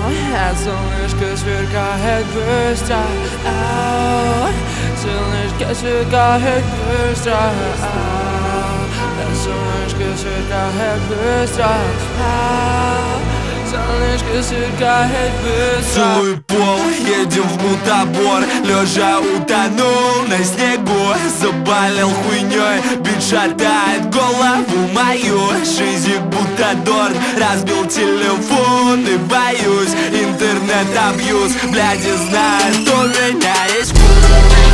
Солнышко сверкает быстро, солнышко сверкает быстро, солнышко сверкает быстро, солнышко сверкает быстро. Целуй пол, едем в мутабор. Лежа утонул на снегу, заболел хуйней. Бит шатает голову мою. Жизнь будто дорт, разбил телефон и боюсь. Интернет-абьюз, блядь, и знает, что у меня есть вкус.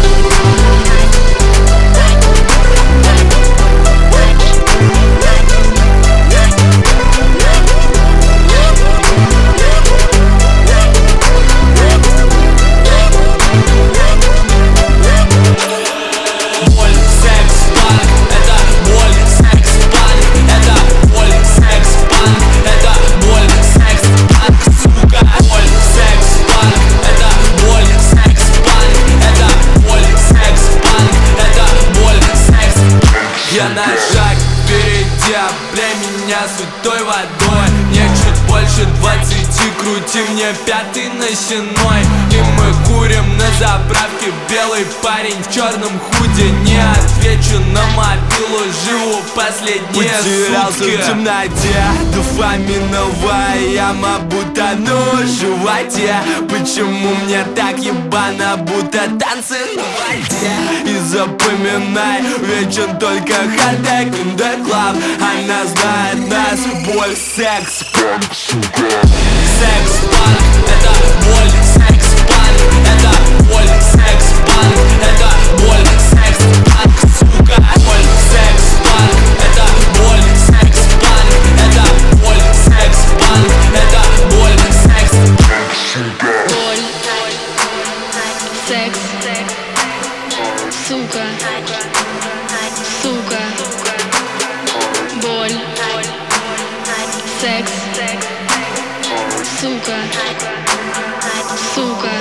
Я на шаг впереди, облей меня святой водой. Мне чуть больше 20, крути мне пятый на сеной. И мы курим на заправке, белый парень в черном худе. Не отвечу на мобилу, живу последние Потерялся сутки в темноте, дофаминовая яма, будто в животе. Почему мне так ебано, будто танцы на воде? И запоминай, вечен только хардек in the club. Она знает нас, боль, секс, панк, сука. Секс-панк, это боль, секс-панк, это боль, секс-панк, это боль, секс-панк, сука. Боль, секс-панк, это боль, секс-панк, это боль, секс-панк, это боль, секс-панк, сука. Боль, секс, сука, сука. Боль, секс, сука, сука.